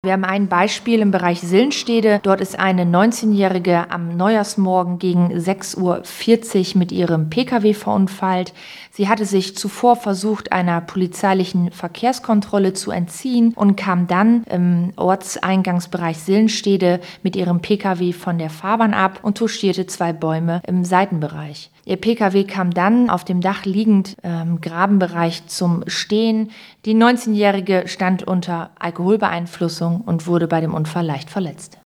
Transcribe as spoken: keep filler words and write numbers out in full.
Wir haben ein Beispiel im Bereich Sillenstede. Dort ist eine neunzehnjährige am Neujahrsmorgen gegen sechs Uhr vierzig mit ihrem Pkw verunfallt. Sie hatte sich zuvor versucht, einer polizeilichen Verkehrskontrolle zu entziehen und kam dann im Ortseingangsbereich Sillenstede mit ihrem Pkw von der Fahrbahn ab und touchierte zwei Bäume im Seitenbereich. Ihr Pkw kam dann auf dem Dach liegend im Grabenbereich zum Stehen. Die neunzehnjährige stand unter Alkoholbeeinflussung und wurde bei dem Unfall leicht verletzt.